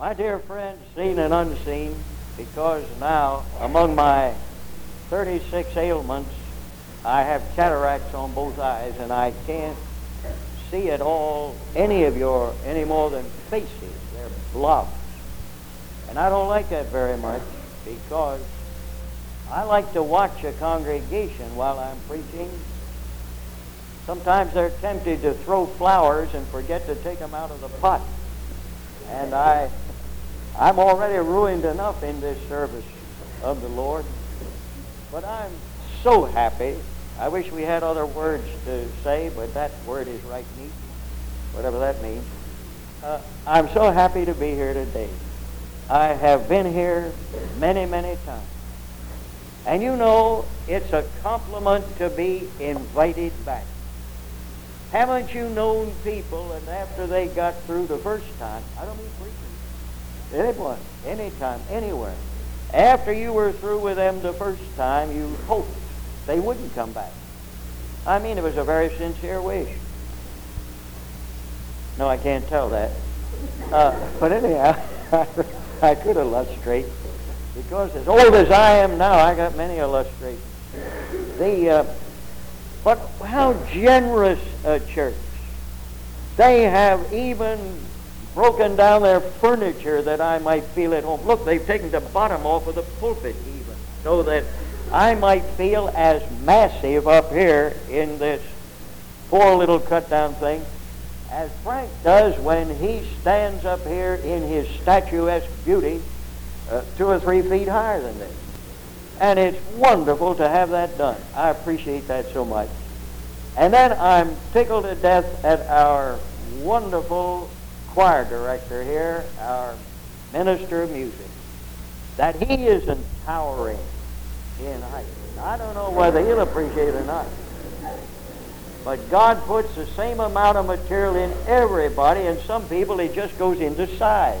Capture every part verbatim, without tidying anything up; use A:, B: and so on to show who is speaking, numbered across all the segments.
A: My dear friends, seen and unseen, because now among my thirty-six ailments, I have cataracts on both eyes, and I can't see at all any of your, any more than faces. They're blobs. And I don't like that very much, because I like to watch a congregation while I'm preaching. Sometimes they're tempted to throw flowers and forget to take them out of the pot. And I, I'm already ruined enough in this service of the Lord. But I'm so happy. I wish we had other words to say, but that word is right neat, whatever that means. Uh, I'm so happy to be here today. I have been here many, many times. And you know, it's a compliment to be invited back. Haven't you known people, and after they got through the first time, I don't mean preachers, anyone, anytime, anywhere, after you were through with them the first time, you hoped they wouldn't come back. I mean, it was a very sincere wish. No, I can't tell that. Uh, but anyhow, I could illustrate, because as old as I am now, I got many illustrations. The, uh, but how generous a church. They have even broken down their furniture that I might feel at home. Look, they've taken the bottom off of the pulpit even, so that I might feel as massive up here in this poor little cut-down thing as Frank does when he stands up here in his statuesque beauty, uh, two or three feet higher than this. And it's wonderful to have that done. I appreciate that so much. And then I'm tickled to death at our wonderful choir director here, our minister of music, that he isn't towering in height. I don't know whether he'll appreciate it or not. But God puts the same amount of material in everybody, and some people it just goes into size.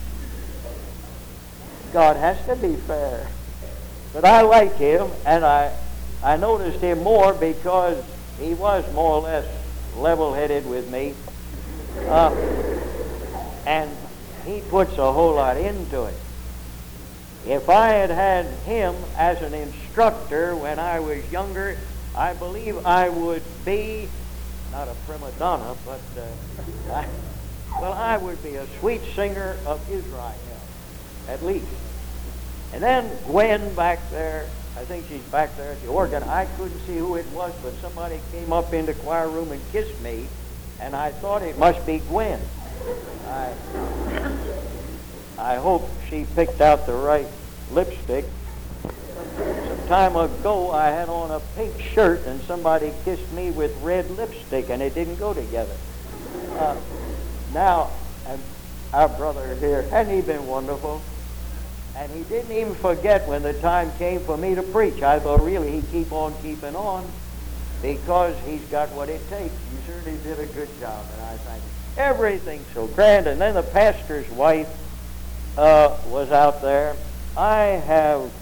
A: God has to be fair. But I like him, and I, I noticed him more because he was more or less level-headed with me. Uh, and he puts a whole lot into it. If I had had him as an instructor when I was younger, I believe I would be, not a prima donna, but, uh, I, well, I would be a sweet singer of Israel, at least. And then Gwen back there, I think she's back there at the organ. I couldn't see who it was, but somebody came up in the choir room and kissed me, and I thought it must be Gwen. I, I hope she picked out the right lipstick. Some time ago, I had on a pink shirt, and somebody kissed me with red lipstick, and it didn't go together. Uh, now, our brother here, hadn't he been wonderful? And he didn't even forget when the time came for me to preach. I thought, really, he'd keep on keeping on because he's got what it takes. You certainly did a good job, and I thank you. Everything's so grand. And then the pastor's wife uh, was out there. I have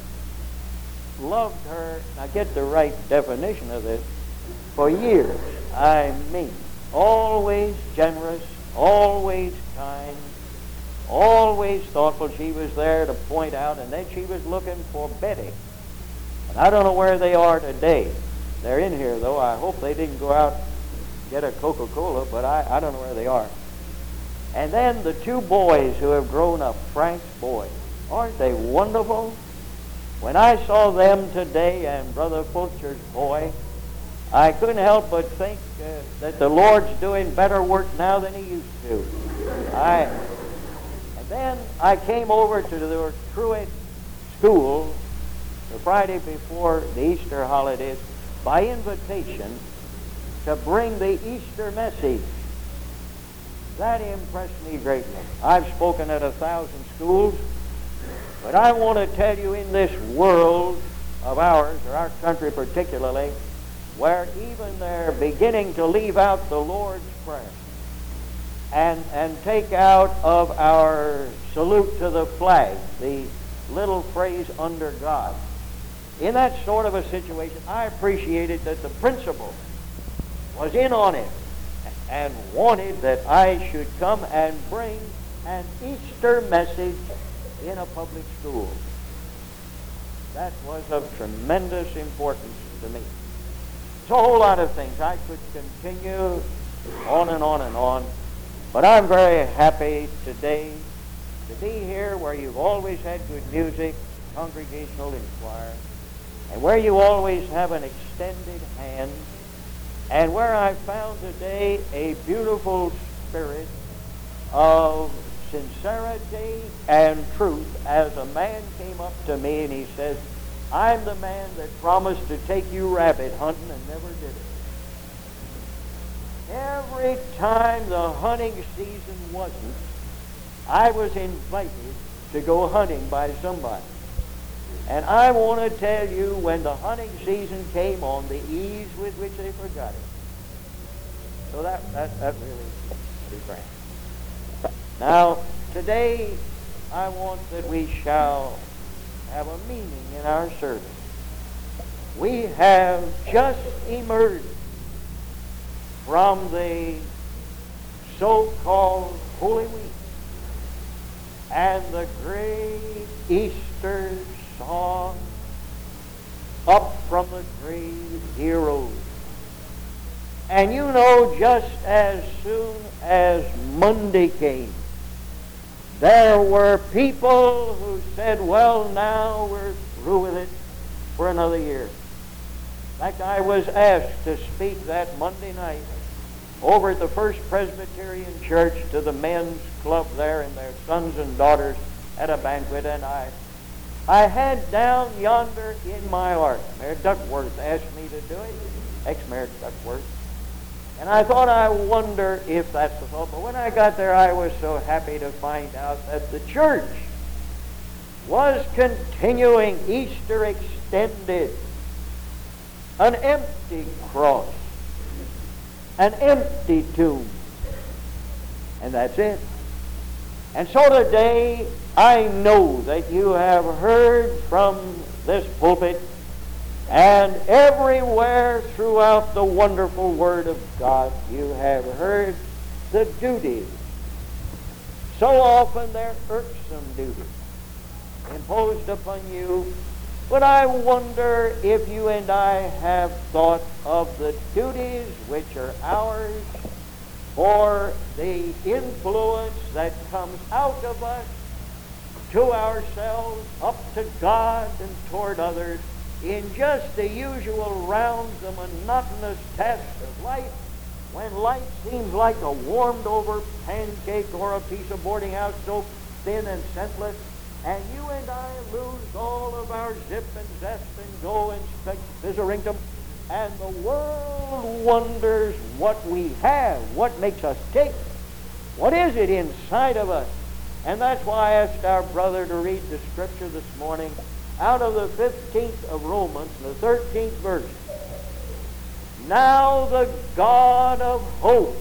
A: loved her, I get the right definition of this, for years. I mean, always generous, always kind, always thoughtful. She was there to point out, and then she was looking for Betty. And I don't know where they are today. They're in here, though. I hope they didn't go out and get a Coca-Cola, but I, I don't know where they are. And then the two boys who have grown up, Frank's boys. Aren't they wonderful? When I saw them today and Brother Fulcher's boy, I couldn't help but think uh, that the Lord's doing better work now than he used to. I... Then I came over to the Truett School the Friday before the Easter holidays by invitation to bring the Easter message. That impressed me greatly. I've spoken at a thousand schools, but I want to tell you, in this world of ours, or our country particularly, where even they're beginning to leave out the Lord's Prayer, and and take out of our salute to the flag the little phrase, under God. In that sort of a situation, I appreciated that the principal was in on it and wanted that I should come and bring an Easter message in a public school. That was of tremendous importance to me. It's a whole lot of things. I could continue on and on and on, but I'm very happy today to be here where you've always had good music, congregational inquiry, and where you always have an extended hand, and where I found today a beautiful spirit of sincerity and truth as a man came up to me and he said, I'm the man that promised to take you rabbit hunting and never did it. Every time the hunting season wasn't, I was invited to go hunting by somebody. And I want to tell you, when the hunting season came on, the ease with which they forgot it. So that, that, that really is grand. Now, today, I want that we shall have a meaning in our service. We have just emerged from the so-called Holy Week and the great Easter song, Up from the Grave He Rose. And you know, just as soon as Monday came, there were people who said, well, now we're through with it for another year. In fact, I was asked to speak that Monday night over at the First Presbyterian Church to the men's club there and their sons and daughters at a banquet, and I I had down yonder in my heart, Mayor Duckworth asked me to do it, ex-Mayor Duckworth, and I thought, I wonder if that's the thought. But when I got there, I was so happy to find out that the church was continuing Easter extended, an empty cross, an empty tomb, and that's it. And so today, I know that you have heard from this pulpit and everywhere throughout the wonderful Word of God, you have heard the duties. So often they're irksome duties imposed upon you. But I wonder if you and I have thought of the duties which are ours for the influence that comes out of us to ourselves, up to God, and toward others, in just the usual rounds, the monotonous tasks of life, when life seems like a warmed-over pancake or a piece of boarding house soap, thin and scentless, and you and I lose all of our zip and zest and go and spizzeringdom, and the world wonders what we have, what makes us tick, what is it inside of us. And that's why I asked our brother to read the scripture this morning out of the fifteenth of Romans, the thirteenth verse. Now the God of hope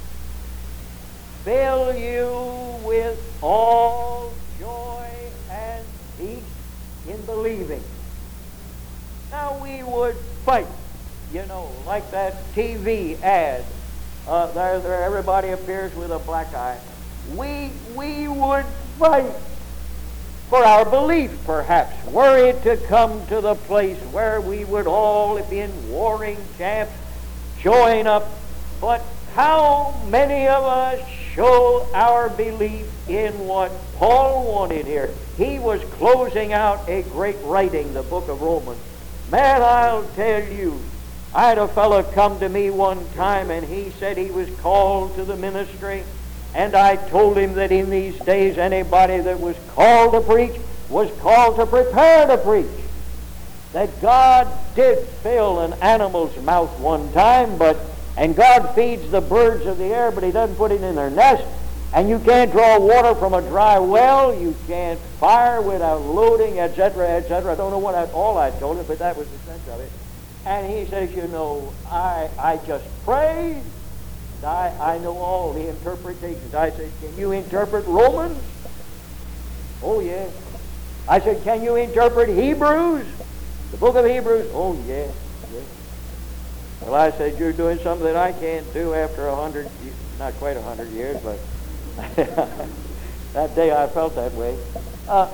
A: fill you with all joy and peace in believing. Now we would fight, you know, like that T V ad. Uh, there, there, everybody appears with a black eye. We, we would fight for our belief, perhaps, were it to come to the place where we would all be in warring camps, showing up. But how many of us show our belief in what Paul wanted here? He was closing out a great writing, the book of Romans. Man, I'll tell you, I had a fellow come to me one time, and he said he was called to the ministry. And I told him that in these days anybody that was called to preach was called to prepare to preach. That God did fill an animal's mouth one time, but and God feeds the birds of the air, but he doesn't put it in their nest. And you can't draw water from a dry well. You can't fire without loading, et cetera, et cetera. I don't know what I, all I told him, but that was the sense of it. And he says, you know, I, I just pray. I, I know all the interpretations. I said, can you interpret Romans? Oh, yes. I said, can you interpret Hebrews? The book of Hebrews? Oh, yes, yes. Well, I said, you're doing something that I can't do after a hundred, not quite a hundred years, but That day I felt that way. Uh,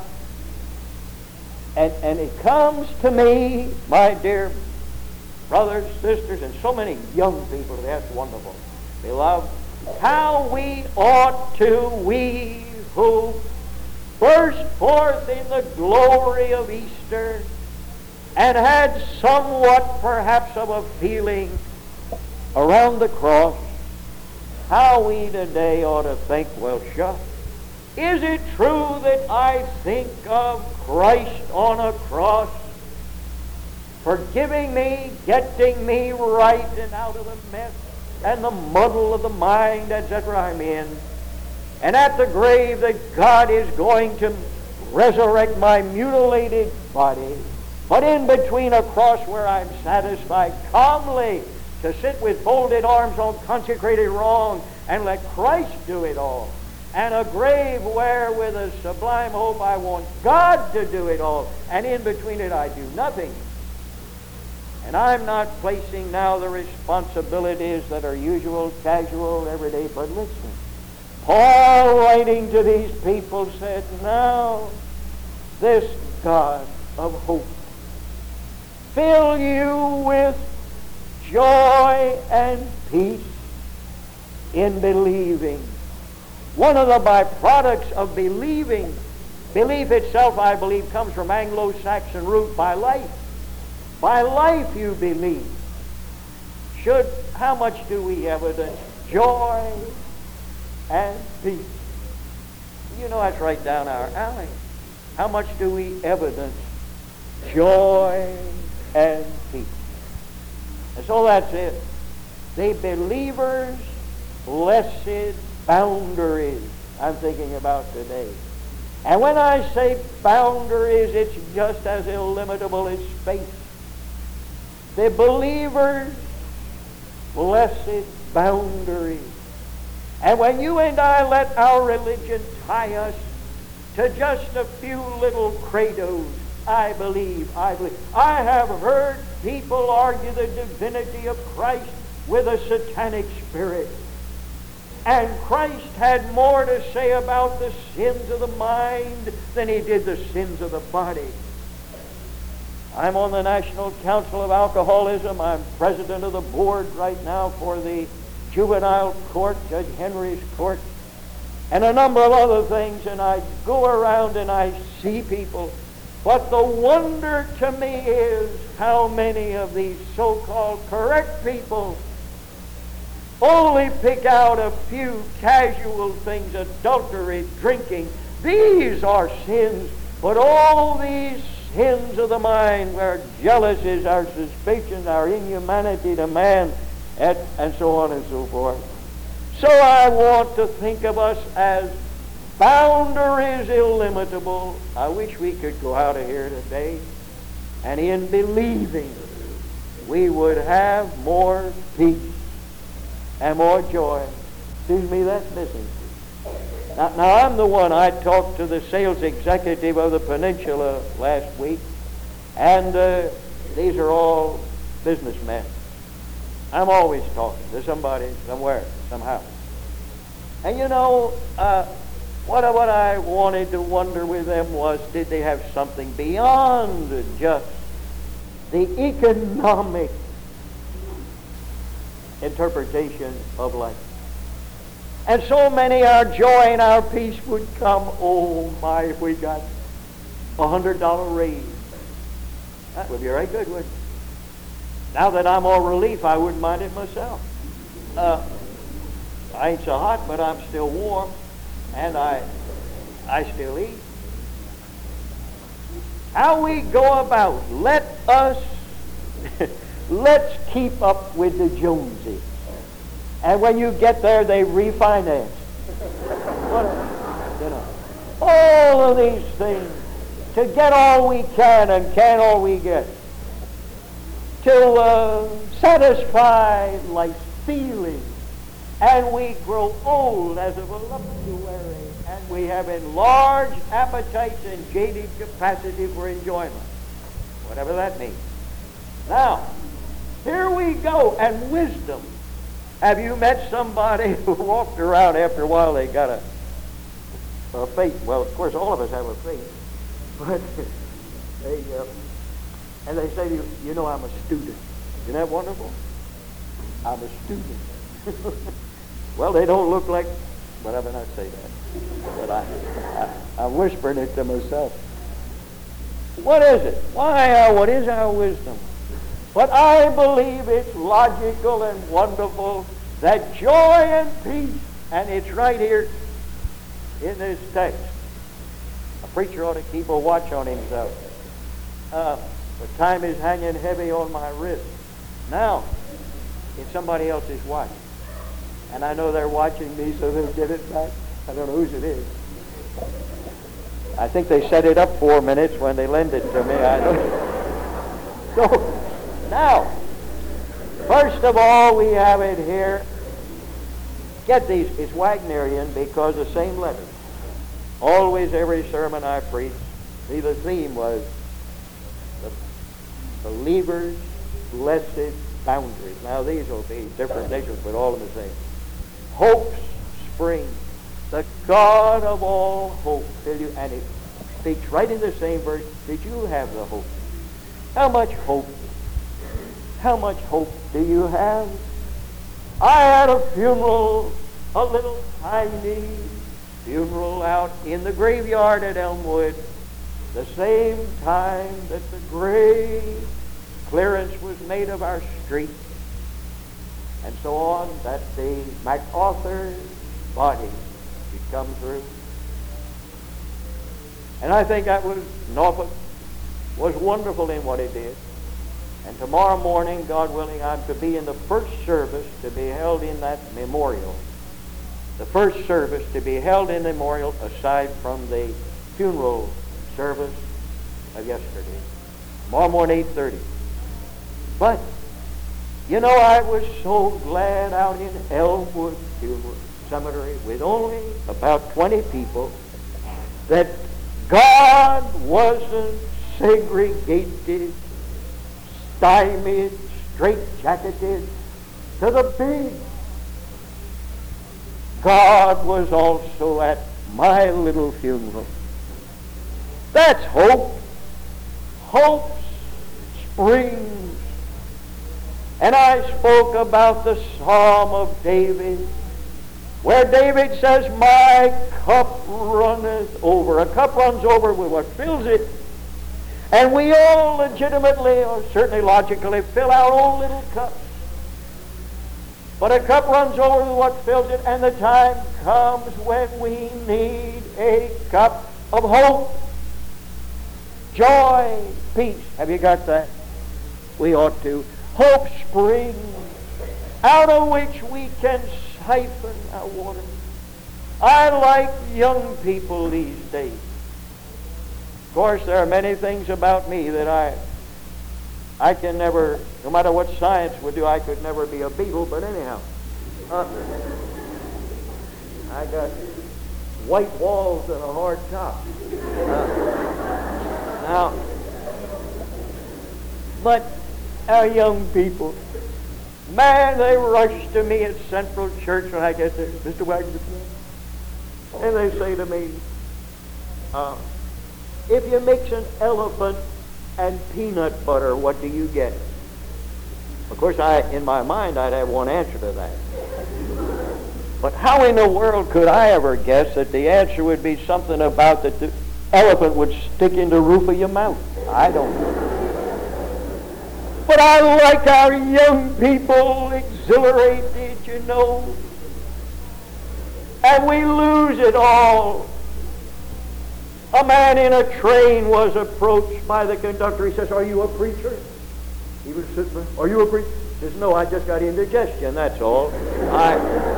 A: and, and it comes to me, my dear brothers, sisters, and so many young people, that's wonderful. Beloved, how we ought to, we who burst forth in the glory of Easter and had somewhat perhaps of a feeling around the cross, how we today ought to think, well, shucks, is it true that I think of Christ on a cross, forgiving me, getting me right and out of the mess and the muddle of the mind, et cetera I'm in, and at the grave that God is going to resurrect my mutilated body, but in between a cross where I'm satisfied calmly to sit with folded arms on consecrated wrong and let Christ do it all, and a grave where with a sublime hope I want God to do it all, and in between it I do nothing. And I'm not placing now the responsibilities that are usual, casual, everyday, but listen. Paul, writing to these people, said, now this God of hope fill you with joy and peace in believing. One of the byproducts of believing, belief itself, I believe, comes from Anglo-Saxon root by life. By life you believe. Should, how much do we evidence joy and peace? You know that's right down our alley. How much do we evidence joy and peace? And so that's it. The believer's blessed boundaries I'm thinking about today. And when I say boundaries, it's just as illimitable as space. The believer's blessed boundaries. And when you and I let our religion tie us to just a few little credos, I believe, I believe. I have heard people argue the divinity of Christ with a satanic spirit. And Christ had more to say about the sins of the mind than he did the sins of the body. I'm on the National Council of Alcoholism. I'm president of the board right now for the juvenile court, Judge Henry's court, and a number of other things. And I go around and I see people. But the wonder to me is how many of these so-called correct people only pick out a few casual things, adultery, drinking. These are sins, but all these sins of the mind, our jealousies, our suspicions, our inhumanity to man, and, and so on and so forth. So I want to think of us as boundaries illimitable. I wish we could go out of here today, and in believing, we would have more peace and more joy. Seems to me that's missing. Now, now I'm the one, I talked to the sales executive of the Peninsula last week, and uh, these are all businessmen. I'm always talking to somebody, somewhere, somehow. And you know, uh, what, what I wanted to wonder with them was, did they have something beyond just the economic interpretation of life? And so many, our joy and our peace would come, oh my, if we got a hundred dollar raise. That would be right good, wouldn't it? Now that I'm all relief, I wouldn't mind it myself. Uh, I ain't so hot, but I'm still warm, and I, I still eat. How we go about, let us, let's keep up with the Joneses. And when you get there, they refinance. What a, you know, all of these things to get all we can and can all we get, to uh, satisfy life's feelings, and we grow old as a voluptuary, and we have enlarged appetites and jaded capacity for enjoyment, whatever that means. Now, here we go, and wisdom. Have you met somebody who walked around after a while, they got a a faith. Well, of course, all of us have a faith. But they, uh, and they say to you, you know, I'm a student. Isn't that wonderful? I'm a student. Well, they don't look like, but I better not say that. But I, I, I'm whispering it to myself. What is it? Why, uh, what is our wisdom? But I believe it's logical and wonderful, that joy and peace, and it's right here in this text. A preacher ought to keep a watch on himself. Uh, but time is hanging heavy on my wrist. Now, it's somebody else's watch. And I know they're watching me, so they'll get it back. I don't know whose it is. I think they set it up four minutes when they lend it to me. I don't. So, now, first of all, we have it here. Get these. It's Wagnerian because the same letter. Always, every sermon I preach, see, the theme was the believer's blessed boundaries. Now, these will be different nations, but all of them the same. Hope's spring, the God of all hope. Tell you, and it speaks right in the same verse. Did you have the hope? How much hope? How much hope do you have? I had a funeral, a little tiny funeral out in the graveyard at Elmwood, the same time that the grave clearance was made of our street, and so on, that the MacArthur body should come through. And I think that was, Norfolk was wonderful in what it did. And tomorrow morning, God willing, I'm to be in the first service to be held in that memorial. The first service to be held in the memorial aside from the funeral service of yesterday. Tomorrow morning, eight thirty. But, you know, I was so glad out in Elmwood Funeral Cemetery with only about twenty people that God wasn't segregated, stymied, straight-jacketed to the big. God was also at my little funeral. That's hope. Hope springs. And I spoke about the Psalm of David, where David says, my cup runneth over. A cup runs over with what fills it. And we all legitimately, or certainly logically, fill our own little cups. But a cup runs over with what fills it, and the time comes when we need a cup of hope, joy, peace. Have you got that? We ought to. Hope springs, out of which we can siphon our water. I like young people these days. Of course, there are many things about me that I I can never, no matter what science would do, I could never be a Beatle, but anyhow. Uh, I got white walls and a hard top. Uh, now, but our young people, man, they rush to me at Central Church when I get there, Mister Wagner, and they say to me, uh, if you mix an elephant and peanut butter, what do you get? Of course, I, in my mind, I'd have one answer to that. But how in the world could I ever guess that the answer would be something about that the elephant would stick in the roof of your mouth? I don't know. But I like our young people exhilarated, you know. And we lose it all. A man in a train was approached by the conductor. He says, are you a preacher? He was sitting there, are you a preacher? He says, no, I just got indigestion, that's all. I...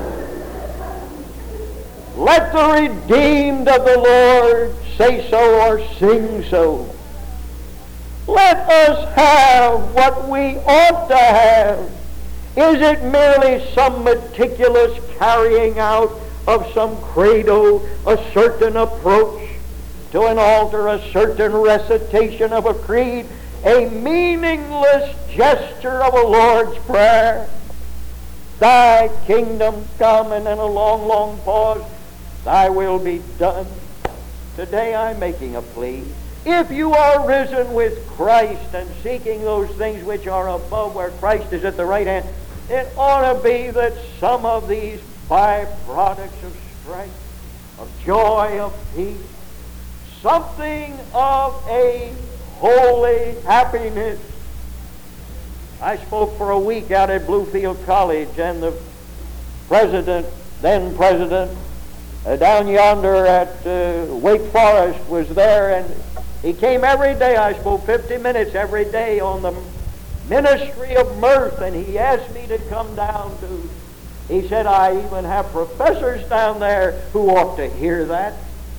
A: Let the redeemed of the Lord say so or sing so. Let us have what we ought to have. Is it merely some meticulous carrying out of some credo, a certain approach to an altar, a certain recitation of a creed, a meaningless gesture of a Lord's Prayer? Thy kingdom come, and then a long, long pause. thy will be done. Today I'm making a plea. If you are risen with Christ and seeking those things which are above where Christ is at the right hand, it ought to be that some of these byproducts of strength, of joy, of peace, something of a holy happiness. I spoke for a week out at Bluefield College, and the president, then president, uh, down yonder at uh, Wake Forest was there, and he came every day. I spoke fifty minutes every day on the ministry of mirth, and he asked me to come down to, he said, I even have professors down there who ought to hear that.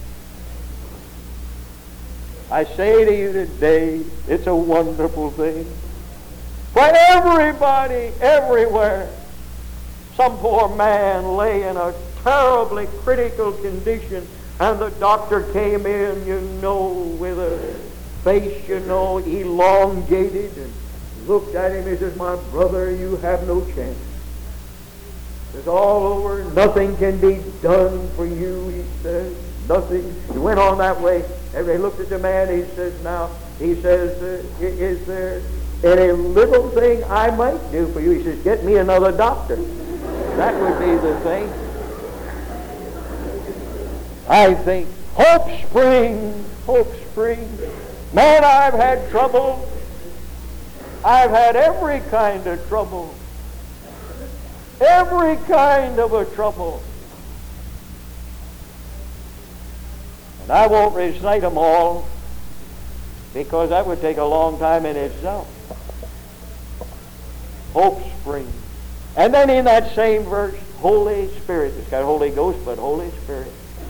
A: I say to you today, it's a wonderful thing. For everybody, everywhere, some poor man lay in a terribly critical condition, and the doctor came in, you know, with a face, you know, elongated, and looked at him. He says, my brother, you have no chance. It's all over. Nothing can be done for you, he says. Nothing. He went on that way. Everybody looked at the man. He says, now, he says, uh, is there any little thing I might do for you? He says, get me another doctor. That would be the thing. I think, Hope Spring, Hope Spring. Man, I've had trouble. I've had every kind of trouble. Every kind of a trouble. And I won't recite them all, because that would take a long time in itself. Hope Spring. And then in that same verse, Holy Spirit. It's got Holy Ghost, but Holy Spirit.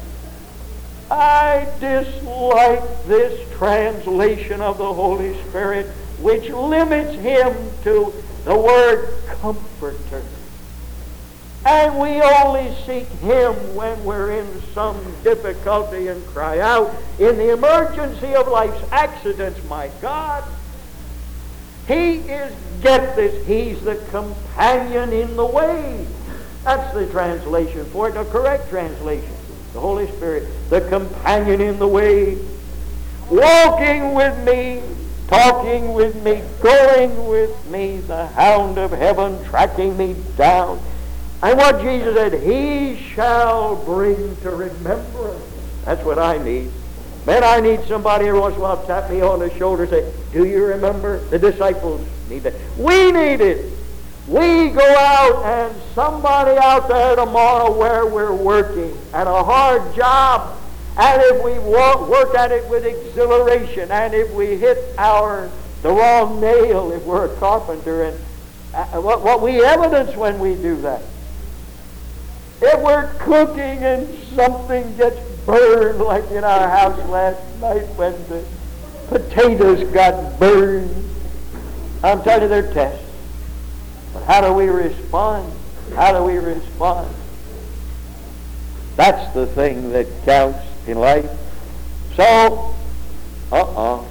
A: I dislike this translation of the Holy Spirit, which limits him to the word comforter. And we only seek him when we're in some difficulty and cry out in the emergency of life's accidents. My God, he is, get this, he's the companion in the way. That's the translation for it, the correct translation. The Holy Spirit, the companion in the way, walking with me, talking with me, going with me, the hound of heaven tracking me down. And what Jesus said, he shall bring to remembrance. That's what I need. Man, I need somebody every once in a while to tap me on the shoulder and say, do you remember? The disciples need that. We need it. We go out, and somebody out there tomorrow where we're working at a hard job, and if we work at it with exhilaration, and if we hit our the wrong nail, if we're a carpenter, and uh, what, what we evidence when we do that. If we're cooking and something gets burned, like in our house last night when the potatoes got burned, I'm telling you, they're tests. But how do we respond? How do we respond? That's the thing that counts in life. So, uh-uh.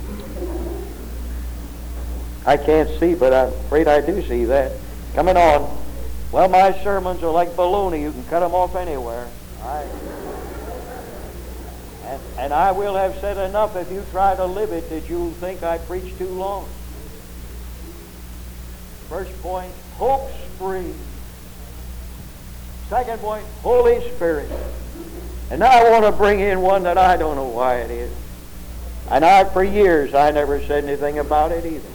A: I can't see, but I'm afraid I do see that. Coming on. Well, my sermons are like baloney. You can cut them off anywhere. I, and, and I will have said enough if you try to live it that you'll think I preach too long. First point, Hope Spring. Second point, Holy Spirit. And now I want to bring in one that I don't know why it is. And I, for years, I never said anything about it either.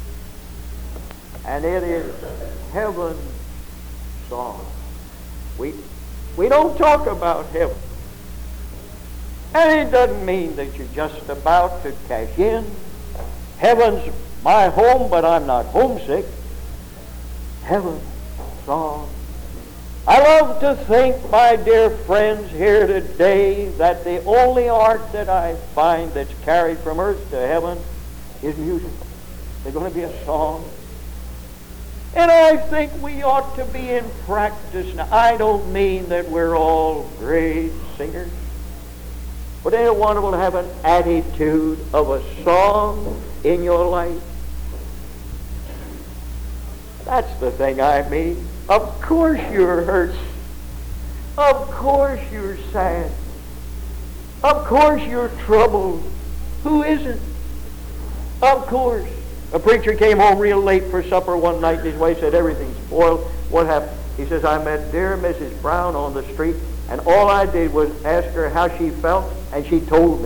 A: And it is heaven's song. We, we don't talk about heaven. And it doesn't mean that you're just about to cash in. Heaven's my home, but I'm not homesick. Heaven's song. I love to think, my dear friends here today, that the only art that I find that's carried from earth to heaven is music. There's going to be a song. And I think we ought to be in practice. Now, I don't mean that we're all great singers, but ain't it wonderful to have an attitude of a song in your life? That's the thing I mean. Of course you're hurt. Of course you're sad. Of course you're troubled. Who isn't? Of course. A preacher came home real late for supper one night, and his wife said, everything's spoiled. What happened? He says, I met dear Missus Brown on the street, and all I did was ask her how she felt, and she told me.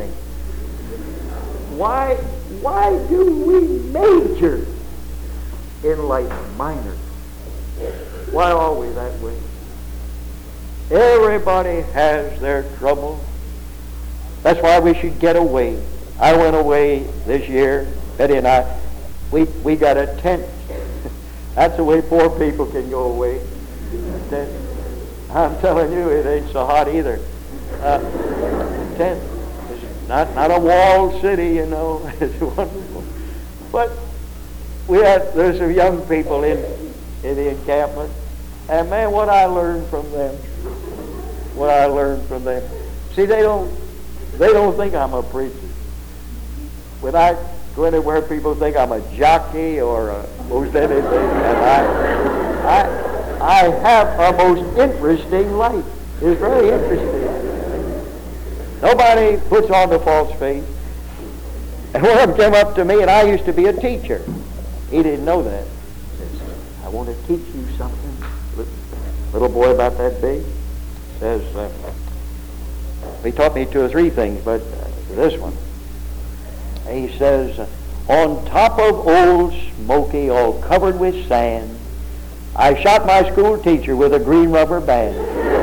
A: Why, why do we major in life minor? Why are we that way? Everybody has their trouble. That's why we should get away. I went away this year, Betty and I. We, we got a tent. That's the way poor people can go away. Tent. I'm telling you, it ain't so hot either. Uh, tent. It's not, not a walled city, you know. It's wonderful. But we had, there's some young people in, in the encampment. And man, what I learned from them. What I learned from them. See, they don't, they don't think I'm a preacher. When I go anywhere, people think I'm a jockey or a most anything, and I, I, I have a most interesting life. It's very interesting. Nobody puts on the false face. And one of them came up to me, and I used to be a teacher. He didn't know that. He says, I want to teach you something. Little boy about that big says, uh, he taught me two or three things, but uh, this one. He says, on top of old Smoky, all covered with sand, I shot my school teacher with a green rubber band.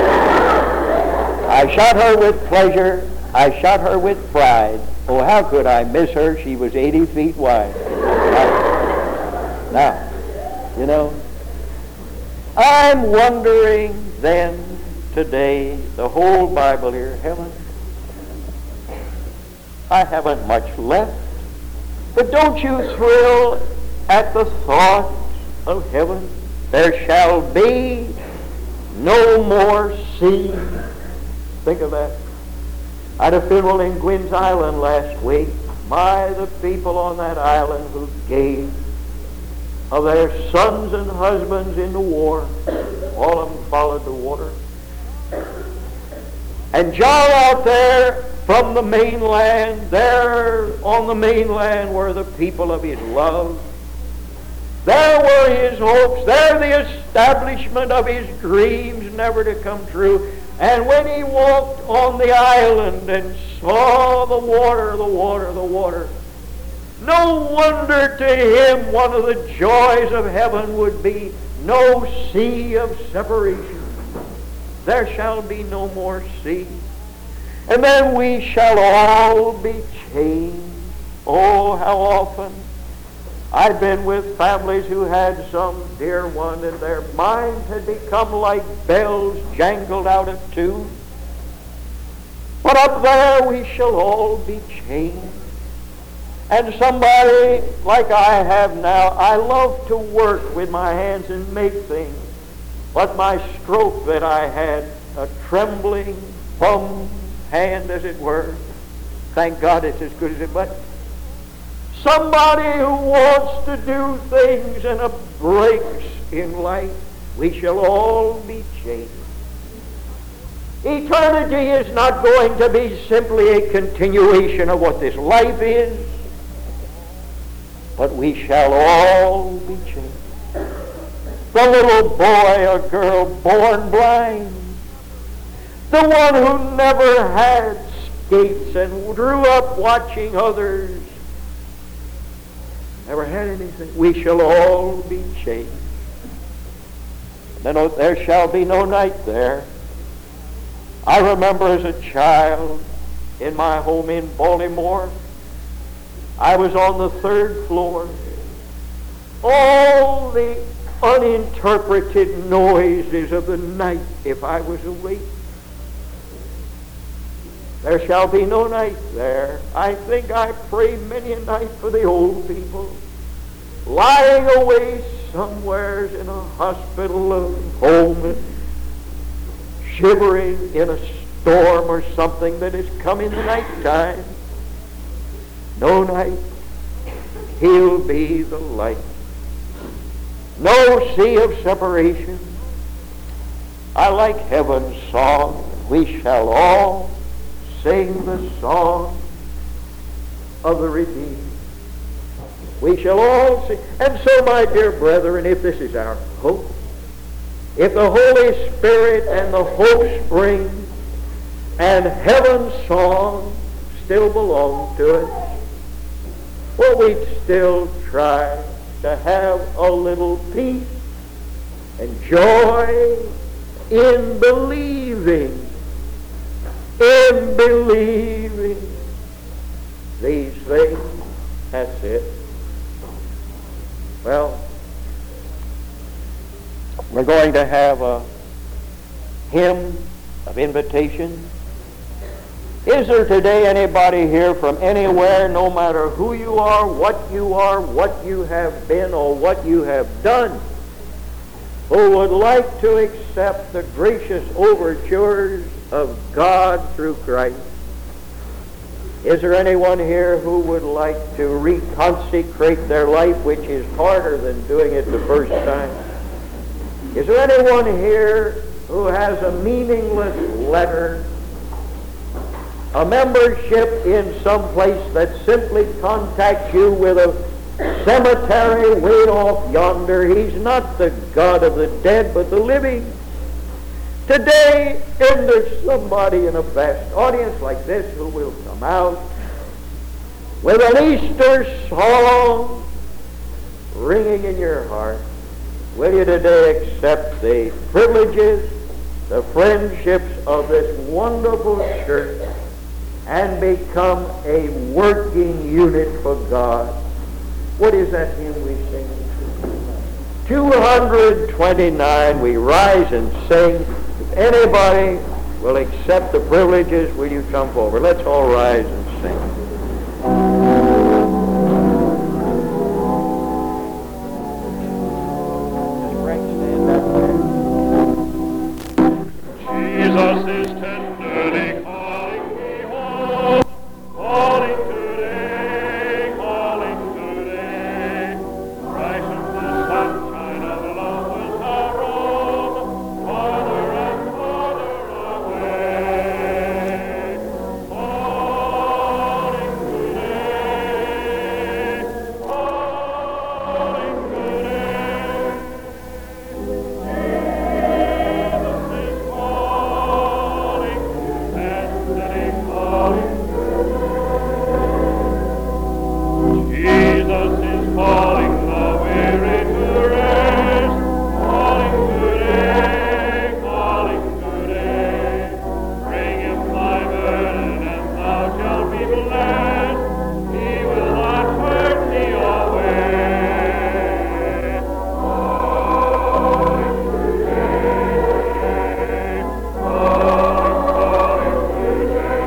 A: I shot her with pleasure. I shot her with pride. Oh, how could I miss her? She was eighty feet wide. Now, now, you know, I'm wondering then, today, the whole Bible here, Helen, I haven't much left, but don't you thrill at the thought of heaven? There shall be no more sea. Think of that. I had a funeral in Gwynn's Island last week. My, the people on that island who gave of their sons and husbands in the war. All of them followed the water. And John out there from the mainland, there on the mainland were the people of his love. There were his hopes. There the establishment of his dreams never to come true. And when he walked on the island and saw the water, the water, the water, no wonder to him one of the joys of heaven would be no sea of separation. There shall be no more sea. And then we shall all be changed. Oh, how often I've been with families who had some dear one and their minds had become like bells jangled out of tune. But up there we shall all be changed. And somebody like I have now, I love to work with my hands and make things. But my stroke that I had, a trembling bum hand as it were, thank God it's as good as it, but somebody who wants to do things and a breaks in life, we shall all be changed. Eternity is not going to be simply a continuation of what this life is, but we shall all be changed. The little boy or girl born blind, the one who never had skates and grew up watching others, never had anything, we shall all be changed. Then there shall be no night there. I remember as a child in my home in Baltimore, I was on the third floor. All the uninterpreted noises of the night if I was awake. There shall be no night there. I think I prayed many a night for the old people, lying away somewheres in a hospital or home, shivering in a storm or something that has come in the nighttime. No night. He'll be the light. No sea of separation. I like heaven's song. We shall all sing the song of the redeemed. We shall all sing. And so, my dear brethren, if this is our hope, if the Holy Spirit and the hope spring and heaven's song still belong to us, well, we'd still try to have a little peace and joy in believing, in believing these things. That's it. Well, we're going to have a hymn of invitation. Is there today anybody here from anywhere, no matter who you are, what you are, what you have been, or what you have done, who would like to accept the gracious overtures of God through Christ? Is there anyone here who would like to reconsecrate their life, which is harder than doing it the first time? Is there anyone here who has a meaningless letter, a membership in some place that simply contacts you with a cemetery way off yonder? He's not the God of the dead, but the living. Today, if there's somebody in a vast audience like this who will come out with an Easter song ringing in your heart, will you today accept the privileges, the friendships of this wonderful church and become a working unit for God? What is that hymn we sing? two hundred twenty-nine, we rise and sing. If anybody will accept the privileges, will you come forward? Let's all rise and sing.
B: Jesus is tenderly calling me home, calling today, calling today. Bright as the sunshine of love will now roam, farther and farther away. Calling today, calling today. Jesus is calling the weary to rest, calling today, calling today. Bring him thy burden and thou shalt be blessed. He will not hurt thee away. Calling today, calling, calling today.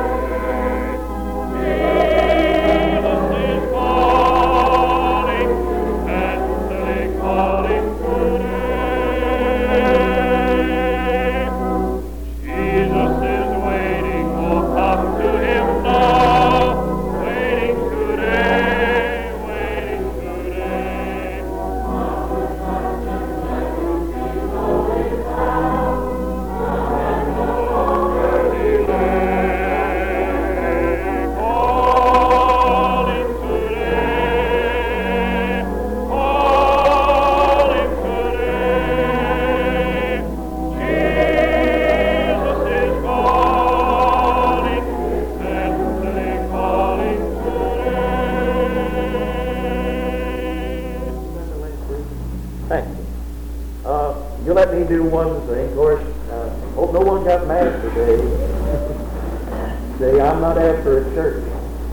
A: You let me do one thing. Of course, uh, hope no one got mad today. Say, I'm not after a church.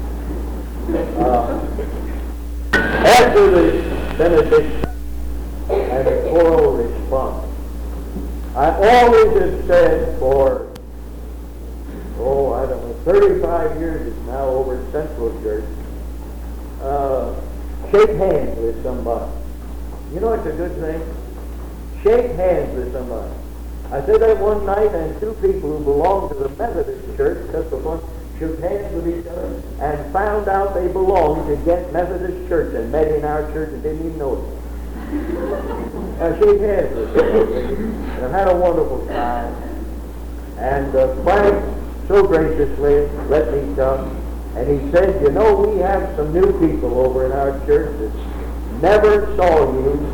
A: Uh, after the benediction and the choral response, I always have said for, oh, I don't know, thirty-five years now over at Central Church, uh, shake hands with somebody. You know it's a good thing? Shake hands with somebody. I said that one night, and two people who belonged to the Methodist Church just before shook hands with each other and found out they belonged to Ghent Methodist Church and met in our church and didn't even know it. Now, shake hands with me. And I've had a wonderful time. And uh, Frank so graciously let me come. And he said, you know, we have some new people over in our church that never saw you.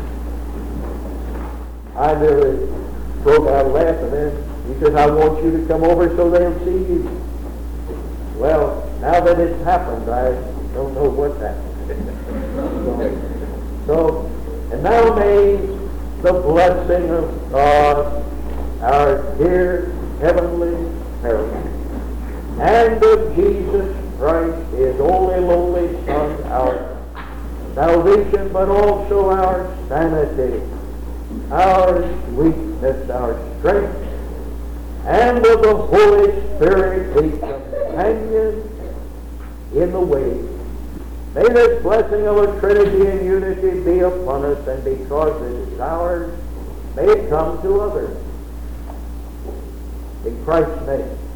A: I nearly broke out laughing then. He says, I want you to come over so they'll see you. Well, now that it's happened, I don't know what's happened. so, so, and now may the blessing of God, our dear heavenly parent, and of Jesus Christ, his only lowly Son, our salvation, but also our sanity, our sweetness, our strength, and of the Holy Spirit, the companion in the way. May this blessing of a Trinity and unity be upon us, and because it is ours, may it come to others. In Christ's name.